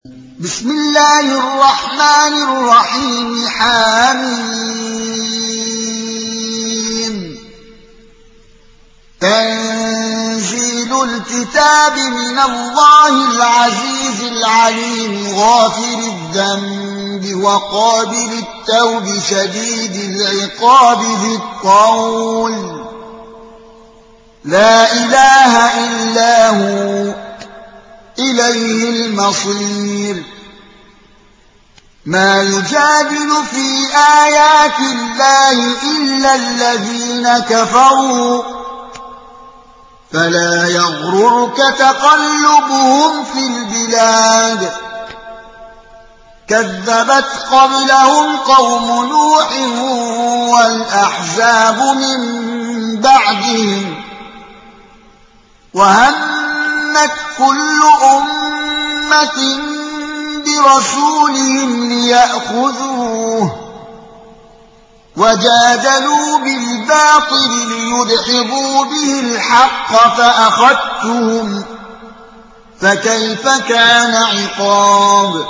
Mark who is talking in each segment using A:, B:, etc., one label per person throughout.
A: بسم الله الرحمن الرحيم حميم تنزيل الكتاب من الله العزيز العليم غافر الذنب وقابل التوب شديد العقاب ذي الطول لا إله إلا هو إليه المصير ما يجادل في آيات الله إلا الذين كفروا فلا يغررك تقلبهم في البلاد كذبت قبلهم قوم نوح والأحزاب من بعدهم وهمت كل أمة برسولهم ليأخذوه وجادلوا بالباطل ليدحضوا به الحق فأخذتهم فكيف كان عقاب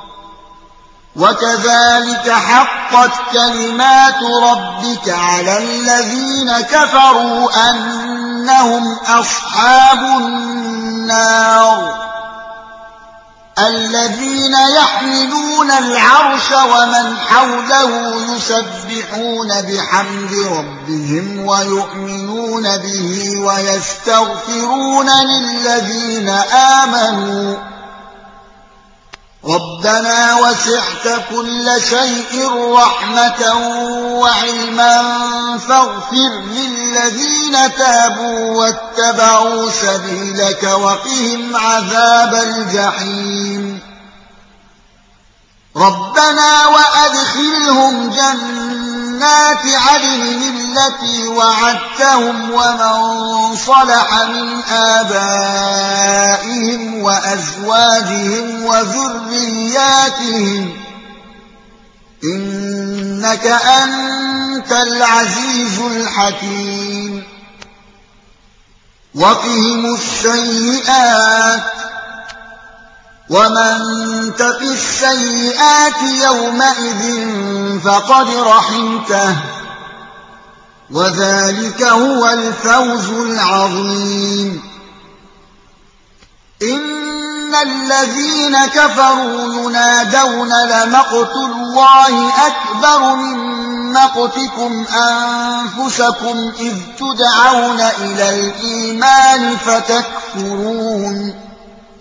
A: وكذلك حقت كلمات ربك على الذين كفروا أنهم أصحاب النار الذين يحملون العرش ومن حوله يسبحون بحمد ربهم ويؤمنون به ويستغفرون للذين آمنوا ربنا وسعت كل شيء رحمة وعلما فاغفر للذين تابوا واتبعوا سبيلك وقهم عذاب الجحيم ربنا وأدخلهم جنات عدن التي وعدتهم ومن صلح من آبائهم وأزواجهم وذرياتهم إنك أنت العزيز الحكيم وقهم السيئات ومن تق السيئات يومئذ فقد رحمته وذلك هو الفوز العظيم إن الذين كفروا ينادون لمقت الله أكبر من مقتكم أنفسكم إذ تدعون إلى الإيمان فتكفرون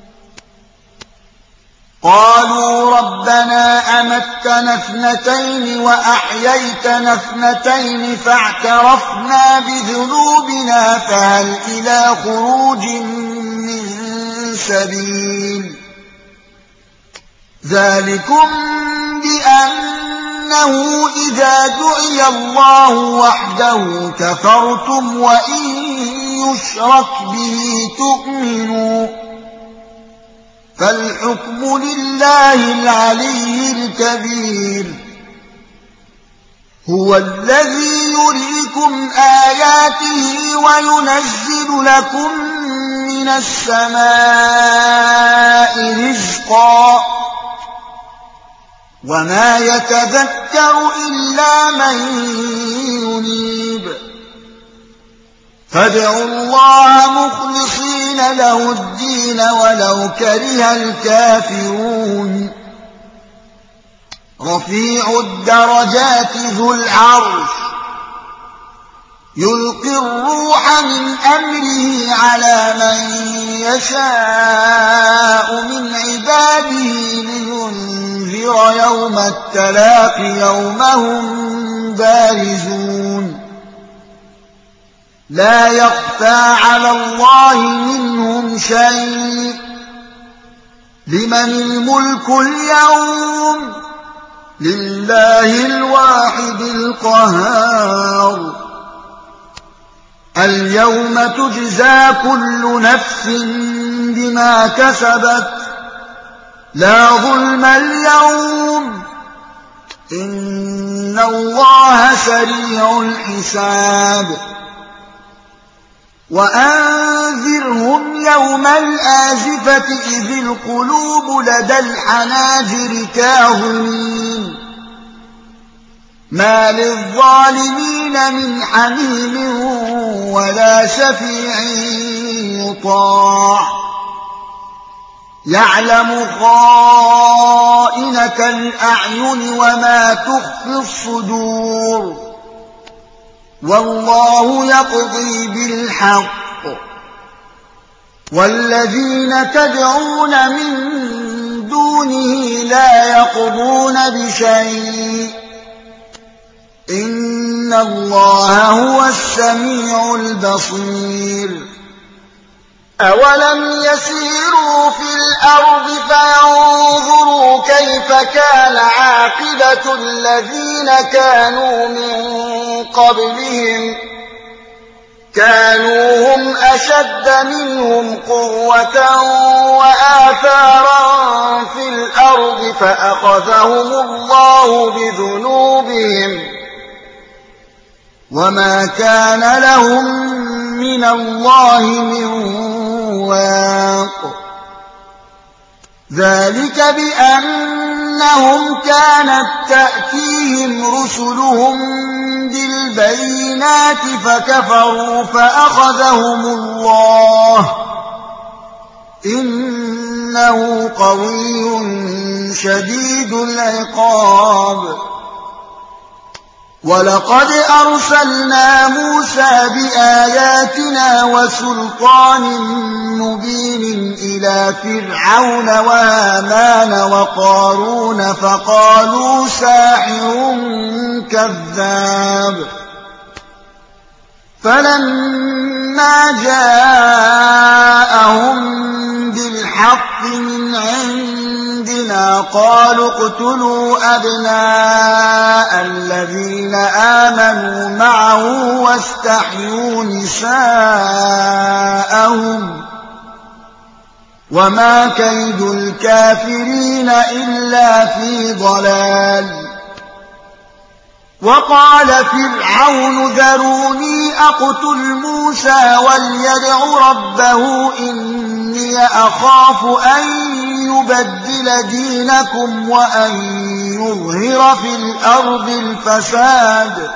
A: قالوا ربنا أمتنا اثنتين وأحييتنا اثنتين فاعترفنا بذنوبنا فهل إلى خروج من سبيل ذلكم بأنه إذا دعي الله وحده كفرتم وإن يشرك به تؤمنوا فالحكم لله العلي الكبير هو الذي يريكم آياته وينزل لكم من السماء رزقا وما يتذكر إلا من ينيب فادعوا الله مخلصين له الدين ولو كره الكافرون رفيع الدرجات ذو العرش يلقي الروح من أمره على من يشاء من عباده لينذر يوم التلاق يوم هم بارزون لا يخفى على الله منهم شيء لمن الملك اليوم لله الواحد القهار اليوم تجزى كل نفس بما كسبت لا ظلم اليوم إن الله سريع الحساب وأنذر وأنذرهم يوم الآزفة إذ القلوب لدى الحناجر كاظمين ما للظالمين من حميم ولا شفيع يطاع يعلم خائنة الأعين وما تخفي الصدور والله يقضي بالحق والذين تدعون من دونه لا يقضون بشيء إن الله هو السميع البصير أولم يسيروا في الأرض فينظروا كيف كان عاقبة الذين كانوا من قبلهم كانوا هم أشد منهم قوة وآثارا في الأرض فأخذهم الله بذنوبهم وما كان لهم من الله من واق ذلك بأنهم كانت تأتيهم رسلهم بالبينات فكفروا فأخذهم الله إنه قوي شديد العقاب ولقد أرسلنا موسى بآياتنا وسلطان مبين إلى فرعون وهامان وقارون فقالوا ساحر كذاب فلما جاءهم بالحق من عندنا قالوا اقتلوا أبناء الذين آمنوا معه واستحيوا نساءهم وما كيد الكافرين إلا في ضلال وقال فرعون ذروني أقتل موسى وليدع ربه إني أخاف أن يبدل دينكم وأن يظهر في الأرض الفساد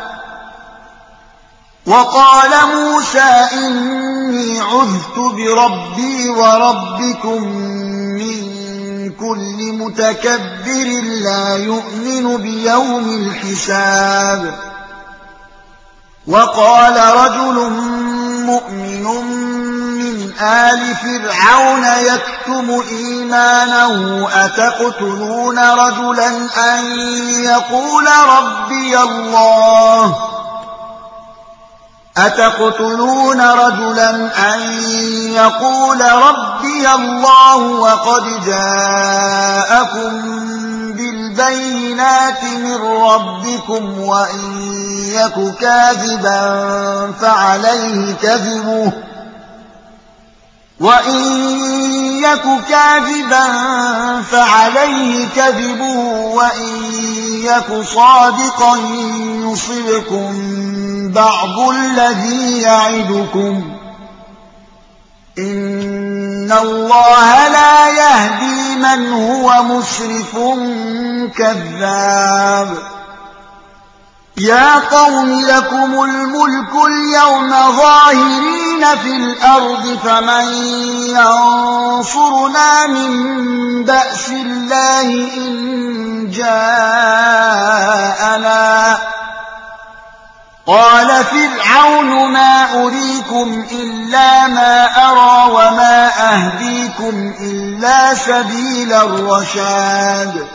A: وقال موسى إني عذت بربي وربكم من كل متكبر لا يؤمن بيوم الحساب وقال رجل مؤمن من آل فرعون يكتم إيمانه أتقتلون رجلا أن يقول ربي الله وقد جاءكم بالبينات من ربكم وإن يك كاذبا فعليه كذبه وإن يك صادقا يصبكم بعض الذي يعدكم إن الله لا يهدي من هو مسرف كذاب يا قوم لكم الملك اليوم ظاهرين في الأرض فمن ينصرنا من بأس الله إن جاءنا قال فرعون ما أريكم إلا ما أرى وما أهديكم إلا سبيل الرشاد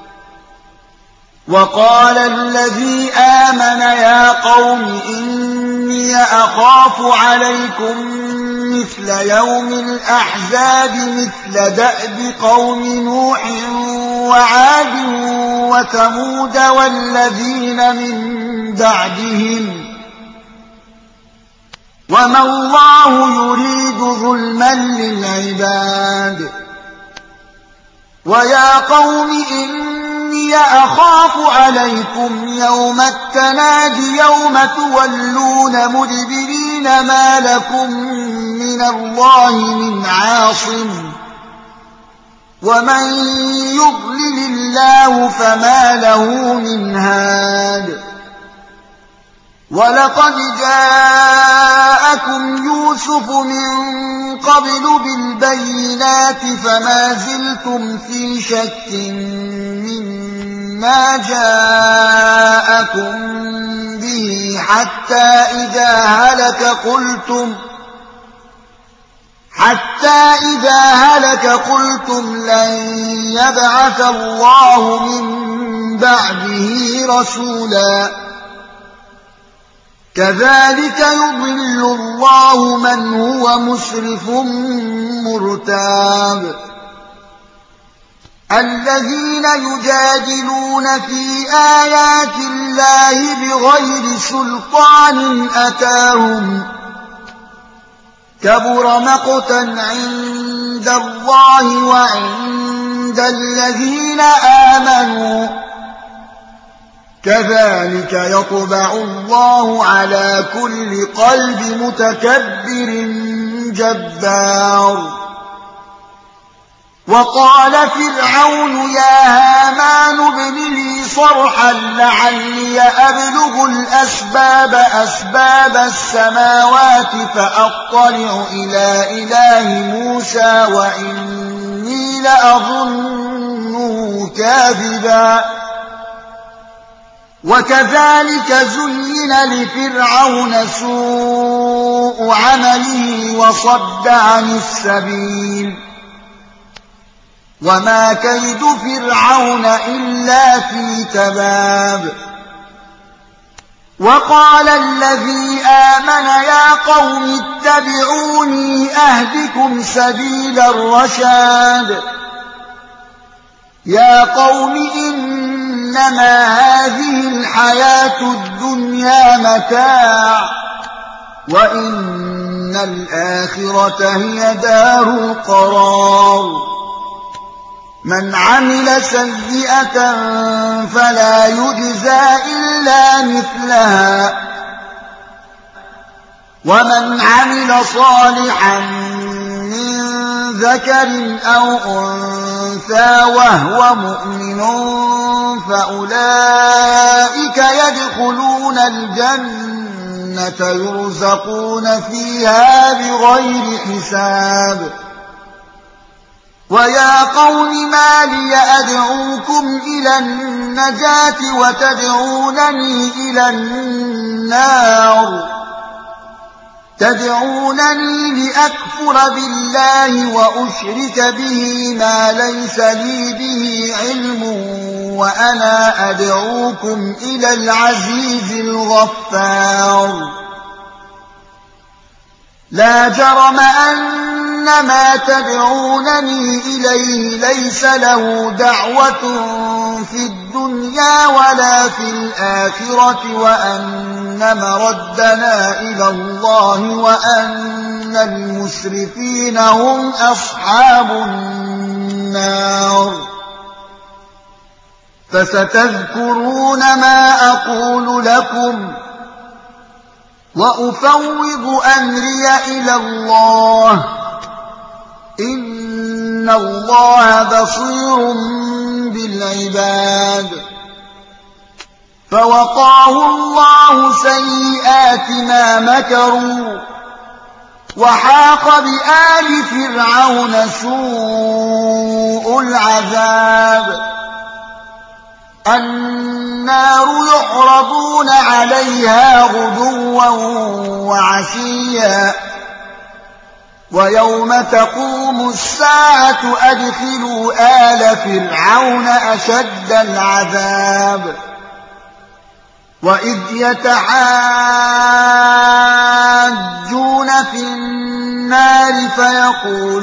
A: وقال الذي آمن يا قوم إني أخاف عليكم مثل يوم الأحزاب مثل دأب قوم نوح وعاد وثمود والذين من بعدهم وما الله يريد ظلما للعباد ويا قوم إني أخاف عليكم يوم التناد يوم تولون مدبرين ما لكم من الله من عاصم ومن يضلل الله فما له من هاد ولقد جاءكم يوسف من قبل بالبينات فما زلتم في شك مما جاءكم به حتى إذا هلك قلتم لن يبعث الله من بعده رسولا كذلك يضل الله من هو مسرف مرتاب الذين يجادلون في آيات الله بغير سلطان أتاهم كبر مقتا عند الله وعند الذين آمنوا كذلك يطبع الله على كل قلب متكبر جبار وقال فرعون يا هامان ابن لي صرحا لعلي أبلغ أسباب السماوات فأطلع إلى إله موسى وإني لأظنه كاذبا وكذلك زين لفرعون سوء عمله وصد عن السبيل وما كيد فرعون إلا في تباب وقال الذي آمن يا قوم اتبعوني أهدكم سبيل الرشاد يا قوم إنما هذه الحياة الدنيا متاع وإن الآخرة هي دار القرار من عمل سيئة فلا يجزى إلا مثلها ومن عمل صالحا من ذكر أو أنثى وهو مؤمن فأولئك يدخلون الجنة يرزقون فيها بغير حساب ويا قوم ما لي أدعوكم إلى النجاة وتدعونني إلى النار تدعونني لأكفر بالله وأشرك به ما ليس لي به علم وأنا أدعوكم إلى العزيز الغفار لا جرم أن ما تدعونني إليه ليس له دعوة في الدنيا ولا في الآخرة وأن مردنا إلى الله وأن المسرفين هم أصحاب النار فستذكرون ما أقول لكم وأفوض أمري إلى الله إن الله بصير بالعباد فوقاه الله سيئات ما مكروا وحاق بآل فرعون سوء العذاب النار يعرضون عليها غدوا وعشيا ويوم تقوم الساعة أدخلوا آل فرعون أشد العذاب وإذ يتحاجون في النار فيقول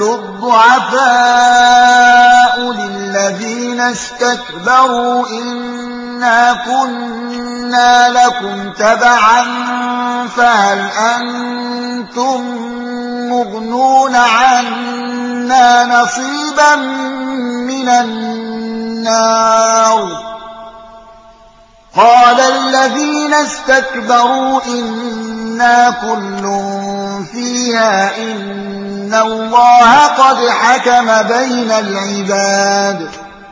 A: الضعفاء للذين استكبروا إنا كنا لكم تبعا فهل أنتم مغنون عنا نصيبا من النار قال الذين استكبروا إنا كل فيها إن الله قد حكم بين العباد.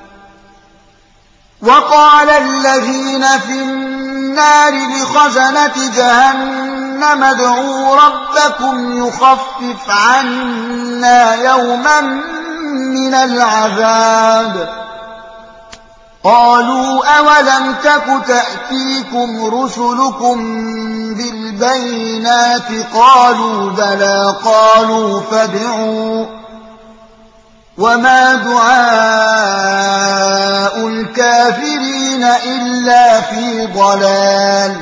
A: وقال الذين في النار لخزنة جهنم ادعوا ربكم يخفف عنا يوما من العذاب. قالوا أولم تك تأتيكم رسلكم بالبينات قالوا بلى قالوا فادعوا وما دعاء الكافرين إلا في ضلال.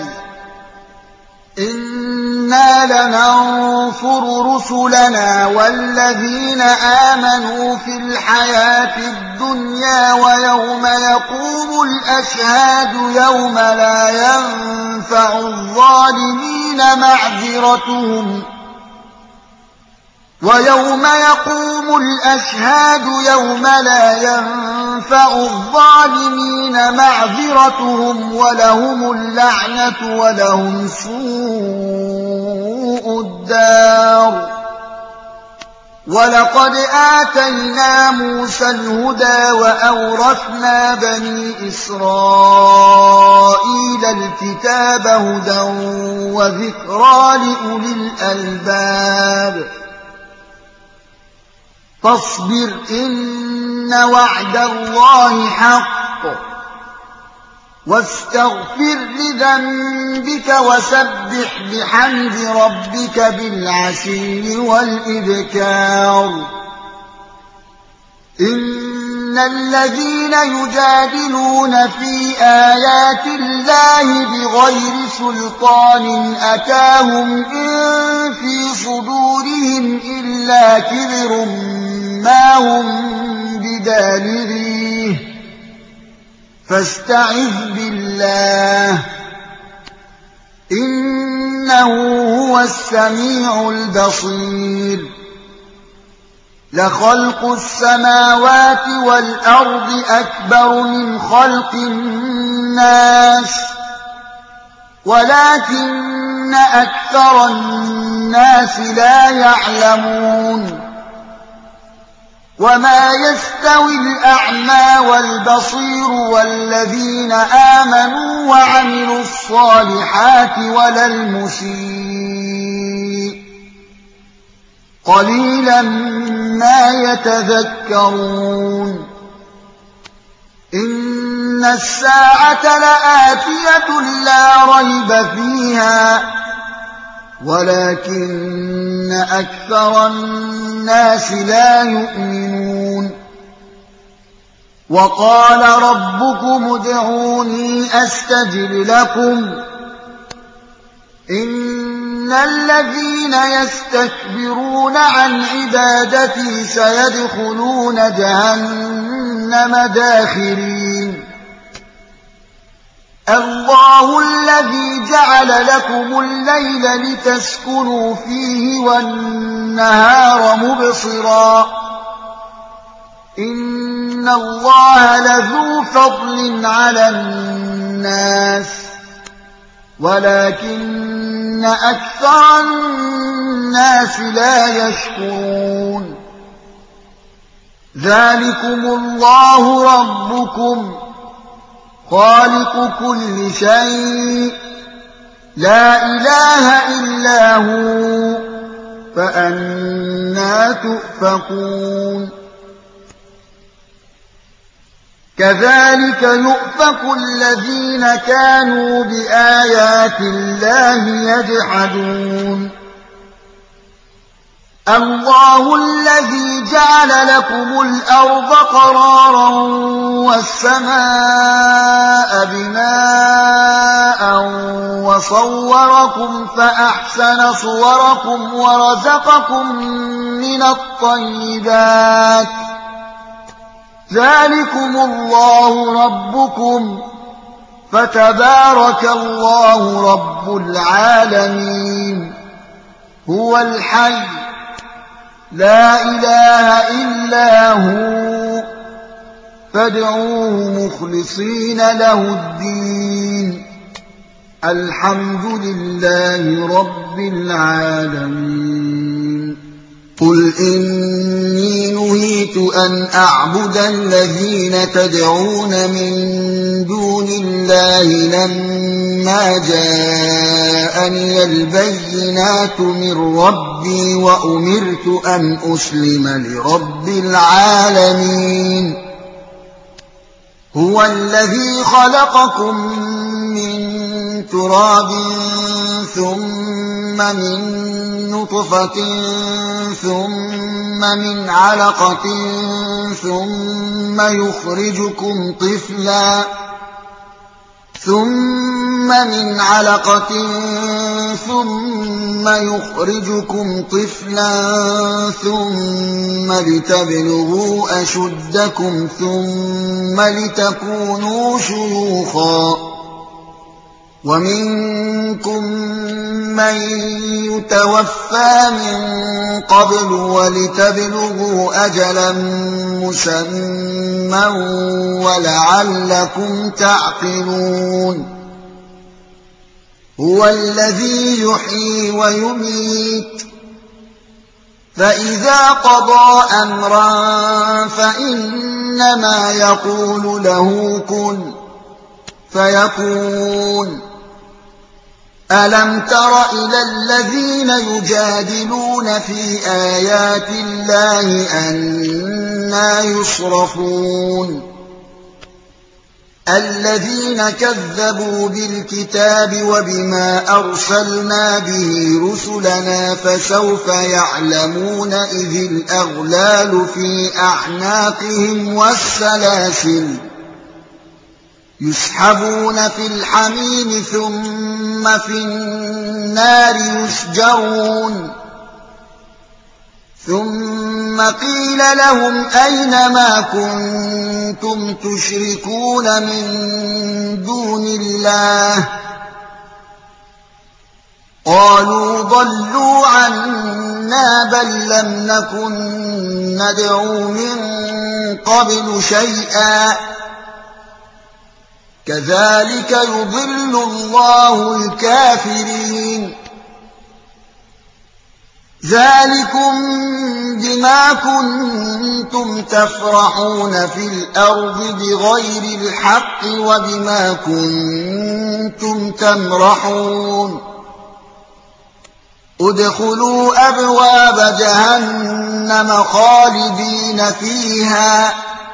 A: إنا لننصر رسلنا والذين آمنوا في الحياة الدنيا ويوم يقوم الأشهاد يوم لا ينفع الظالمين معذرتهم ولهم اللعنة ولهم سوء الدار. ولقد آتينا موسى الهدى وأورثنا بني إسرائيل الكتاب هدى وذكرى لأولي الألباب. فاصبر إن وعد الله حق واستغفر لذنبك وسبح بحمد ربك بالعشي والإبكار. إن الذين يجادلون في آيات الله بغير سلطان أتاهم إن في صدورهم إلا كبر ما هم بدالغيه فاستعذ بالله إنه هو السميع البصير. لخلق السماوات والأرض أكبر من خلق الناس ولكن أكثر الناس لا يعلمون. وما يستوي الأعمى والبصير والذين آمنوا وعملوا الصالحات ولا المسيء قليلا ما يتذكرون. إن الساعة لآتية لا ريب فيها ولكن أكثر الناس لا يؤمنون. وقال ربكم ادعوني أستجب لكم إن الذين يستكبرون عن عبادتي سيدخلون جهنم داخرين. الله الذي جعل لكم الليل لتسكنوا فيه والنهار مبصرا إن الله لذو فضل على الناس ولكن أكثر الناس لا يشكرون. ذلكم الله ربكم خالق كل شيء لا إله إلا هو فأنى تؤفكون. كذلك يؤفك الذين كانوا بآيات الله يجحدون. الله الذي جعل لكم الأرض قرارا والسماء بناء وصوركم فأحسن صوركم ورزقكم من الطيبات. ذلكم الله ربكم فتبارك الله رب العالمين. هو الحي لا إله إلا هو فادعوه مخلصين له الدين الحمد لله رب العالمين. قل إني نهيت أن أعبد الذين تدعون من دون الله لما جاءني البينات من ربي وأمرت أن أسلم لرب العالمين. هو الذي خلقكم من تراب ثم من نطفة ثم من علقة ثم يخرجكم طفلا ثم لتبلغوا أشدكم ثم لتكونوا شيوخا ومنكم من يتوفى من قبل ولتبلغوا أجلا مسمى ولعلكم تعقلون. هو الذي يحيي ويميت فإذا قضى أمرا فإنما يقول له كن فيكون. ألم تر إلى الذين يجادلون في آيات الله أنى يصرفون. الذين كذبوا بالكتاب وبما أرسلنا به رسلنا فسوف يعلمون إذ الأغلال في أعناقهم والسلاسل يسحبون في الحميم ثم في النار يسجرون. ثم قيل لهم أين ما كنتم تشركون من دون الله قالوا ضلوا عنا بل لم نكن ندعو من قبل شيئا كذلك يضل الله الكافرين. ذلكم بما كنتم تفرحون في الأرض بغير الحق وبما كنتم تمرحون. ادخلوا أبواب جهنم خالدين فيها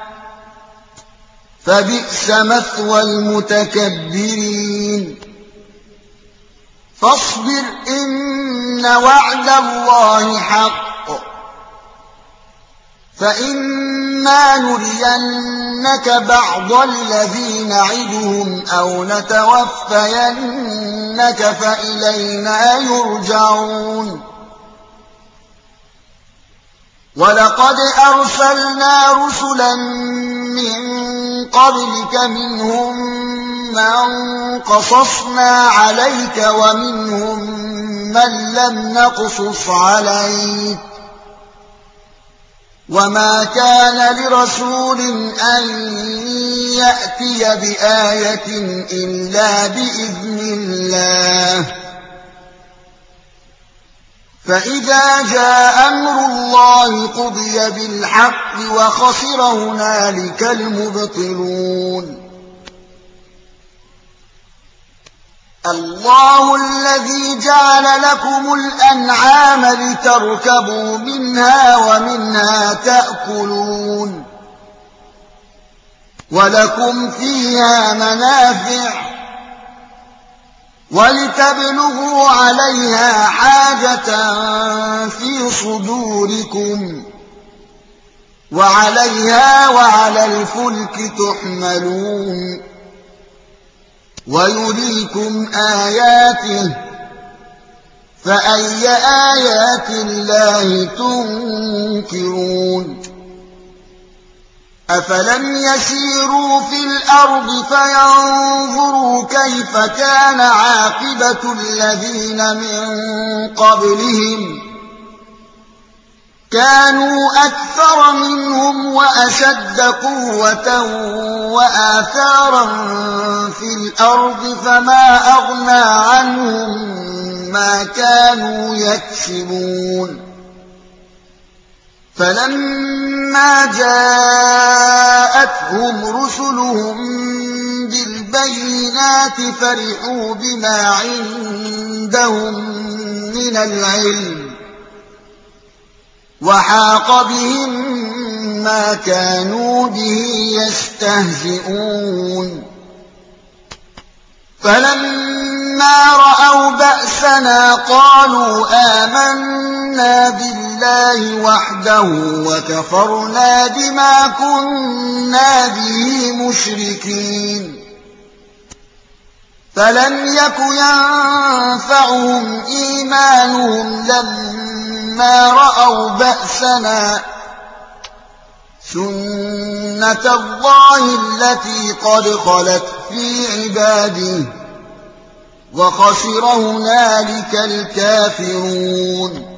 A: فبئس مثوى المتكبرين. فاصبر إن وعد الله حق فإما نرينك بعض الذي نعدهم أو نتوفينك فإلينا يرجعون. ولقد أرسلنا رسلا من قبلك منهم من قصصنا عليك ومنهم من لم نقصص عليك وما كان لرسول أن يأتي بآية إلا بإذن الله. فإذا جاء أمر الله قضي بالحق وخسر هنالك المبطلون. الله الذي جعل لكم الأنعام لتركبوا منها ومنها تأكلون ولكم فيها منافع ولتبلغوا عليها حاجة في صدوركم وعليها وعلى الفلك تحملون ويريكم آياته فأي آيات الله تنكرون. أفلم يسيروا في الأرض فينظروا كيف كان عاقبة الذين من قبلهم كانوا أكثر منهم وأشد قوة وآثارا في الأرض فما أغنى عنهم ما كانوا يكسبون فلما جاءتهم رسلهم بالبينات فرحوا بما عندهم من العلم وحاق بهم ما كانوا به يستهزئون فلما رأوا بأسنا قالوا آمنا بالله وحده وكفرنا بما كنا به مشركين فلم يك ينفعهم إيمانهم لما رأوا بأسنا سنة الله التي قد خلت في عباده وخسر هنالك الكافرون